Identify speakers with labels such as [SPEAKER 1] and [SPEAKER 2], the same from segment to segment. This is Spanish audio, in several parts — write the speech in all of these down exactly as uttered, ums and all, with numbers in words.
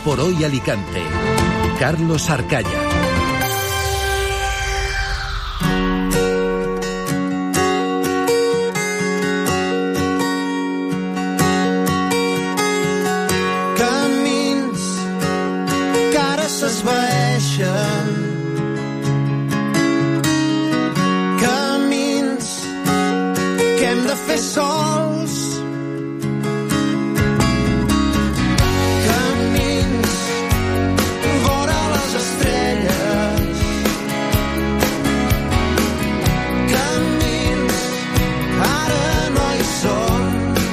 [SPEAKER 1] por hoy Alicante. Carlos Arcaya.
[SPEAKER 2] Camins que hem de fer sols, camins vora les estrelles, camins ara no hi són,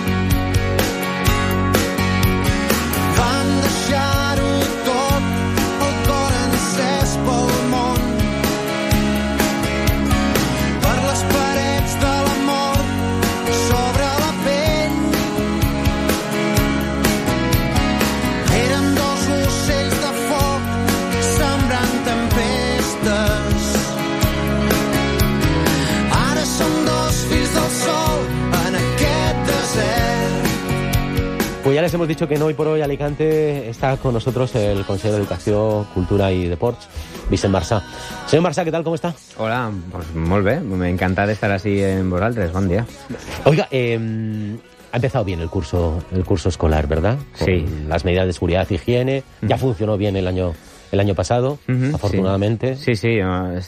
[SPEAKER 2] vam deixar-ho tot, el cor encès pel món, per les parets de la mort sobre la pell. Érem dos ocells de foc sembrant tempestes. Ara som dos fills del sol en aquest desert.
[SPEAKER 3] Pues ya les hemos dicho que en Hoy por Hoy Alicante está con nosotros el consejero de Educación, Cultura y Deportes, Vicent Marsà. Señor Marsà, ¿qué tal? ¿Cómo está?
[SPEAKER 4] Hola, pues molt bé, me encanta de estar así en vosaltres, buen día.
[SPEAKER 3] Oiga, eh, ha empezado bien el curso, el curso escolar, ¿verdad? Con
[SPEAKER 4] sí.
[SPEAKER 3] Las medidas de seguridad y higiene, mm. ya funcionó bien el año el año passat, uh-huh, afortunadamente.
[SPEAKER 4] Sí, sí, sí,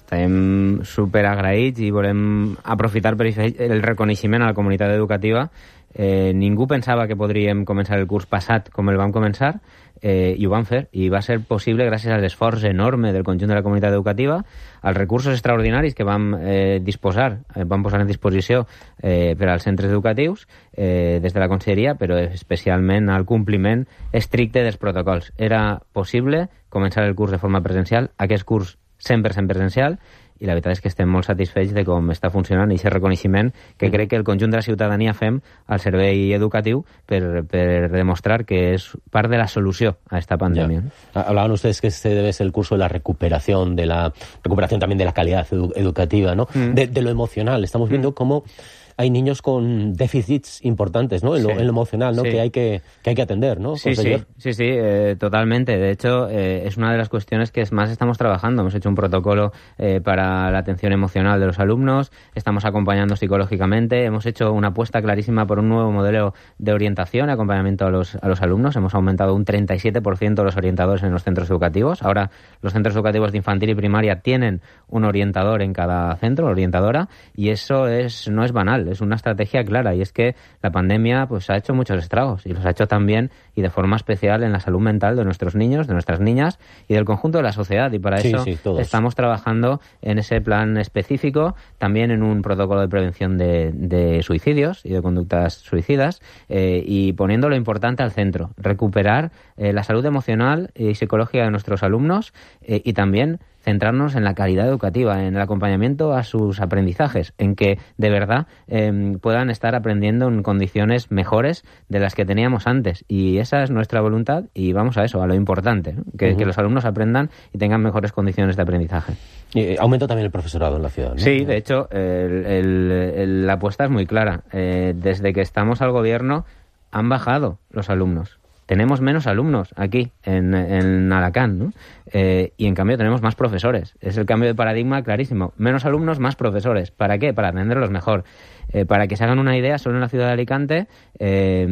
[SPEAKER 4] estem super agraïts i volem aprofitar per fer el reconeixement a la comunitat educativa. Eh, ningú pensava que podríem començar el curs passat com el vam començar, eh, i ho vam fer, i va ser possible gràcies a l'esforç enorme del conjunt de la comunitat educativa, als recursos extraordinaris que vam eh, disposar, eh, vam posar en disposició eh, per als centres educatius eh, des de la conselleria, però especialment al compliment estricte dels protocols. Era possible començar el curs de forma presencial, aquest curs cent per cent presencial, i la veritat és que estem molt satisfets de com està funcionant i aquest reconeixement que crec que el conjunt de la ciutadania fem al servei educatiu per, per demostrar que és part de la solució a esta pandemia.
[SPEAKER 3] Ya. Hablaban ustedes que este debe ser el curso de la recuperación, de la recuperación también de la calidad edu- educativa, ¿no? Mm. De, de lo emocional. Estamos viendo mm. cómo hay niños con déficits importantes, ¿no? En, sí. lo, en lo emocional, ¿no? Sí. Que hay que, que hay que atender, ¿no?
[SPEAKER 4] Sí, sí, sí, sí, eh, totalmente. De hecho, eh, es una de las cuestiones que más estamos trabajando. Hemos hecho un protocolo eh, para la atención emocional de los alumnos, estamos acompañando psicológicamente, hemos hecho una apuesta clarísima por un nuevo modelo de orientación y acompañamiento a los, a los alumnos. Hemos aumentado un treinta y siete por ciento los orientadores en los centros educativos. Ahora los centros educativos de infantil y primaria tienen un orientador en cada centro, orientadora, y eso es no es banal. Es una estrategia clara, y es que la pandemia pues ha hecho muchos estragos, y los ha hecho también y de forma especial en la salud mental de nuestros niños, de nuestras niñas y del conjunto de la sociedad, y para
[SPEAKER 3] sí,
[SPEAKER 4] eso
[SPEAKER 3] sí,
[SPEAKER 4] estamos trabajando en ese plan específico, también en un protocolo de prevención de, de suicidios y de conductas suicidas, eh, y poniendo lo importante al centro, recuperar eh, la salud emocional y psicológica de nuestros alumnos, eh, y también centrarnos en la calidad educativa, en el acompañamiento a sus aprendizajes, en que de verdad eh, puedan estar aprendiendo en condiciones mejores de las que teníamos antes. Y esa es nuestra voluntad, y vamos a eso, a lo importante, ¿no? que, uh-huh. que los alumnos aprendan y tengan mejores condiciones de aprendizaje.
[SPEAKER 3] Y aumenta también el profesorado en la ciudad, ¿no?
[SPEAKER 4] Sí, de hecho, el, el, el, la apuesta es muy clara. Eh, desde que estamos al gobierno han bajado los alumnos. Tenemos menos alumnos aquí, en, en Alacant, ¿no? Eh, y en cambio tenemos más profesores. Es el cambio de paradigma clarísimo. Menos alumnos, más profesores. ¿Para qué? Para atenderlos mejor. Eh, para que se hagan una idea, solo en la ciudad de Alicante, eh,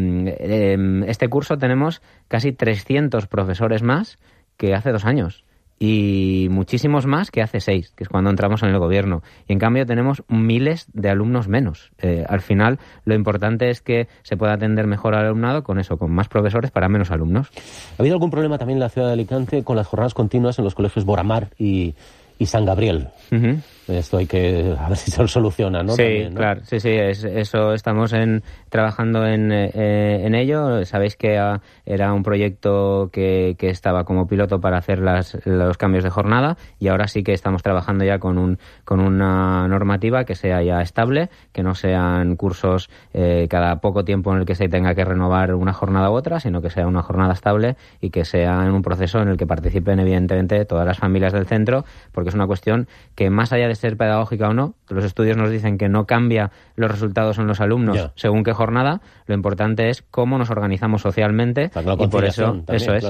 [SPEAKER 4] eh, este curso tenemos casi trescientos profesores más que hace dos años. Y muchísimos más que hace seis, que es cuando entramos en el gobierno. Y en cambio tenemos miles de alumnos menos. Eh, al final, lo importante es que se pueda atender mejor al alumnado con eso, con más profesores para menos alumnos.
[SPEAKER 3] ¿Ha habido algún problema también en la ciudad de Alicante con las jornadas continuas en los colegios Boramar y, y San Gabriel? Uh-huh. Esto hay que a ver si se soluciona, ¿no?
[SPEAKER 4] Sí,
[SPEAKER 3] también, ¿no? Claro,
[SPEAKER 4] sí, sí, es, eso estamos en, trabajando en, eh, en ello. Sabéis que uh, era un proyecto que, que estaba como piloto para hacer las, los cambios de jornada, y ahora sí que estamos trabajando ya con un con una normativa que sea ya estable, que no sean cursos eh, cada poco tiempo en el que se tenga que renovar una jornada u otra, sino que sea una jornada estable y que sea en un proceso en el que participen evidentemente todas las familias del centro, porque es una cuestión que más allá de ser pedagógica o no, los estudios nos dicen que no cambia los resultados en los alumnos yeah. según qué jornada, lo importante es cómo nos organizamos socialmente, y por eso,
[SPEAKER 3] también,
[SPEAKER 4] eso es.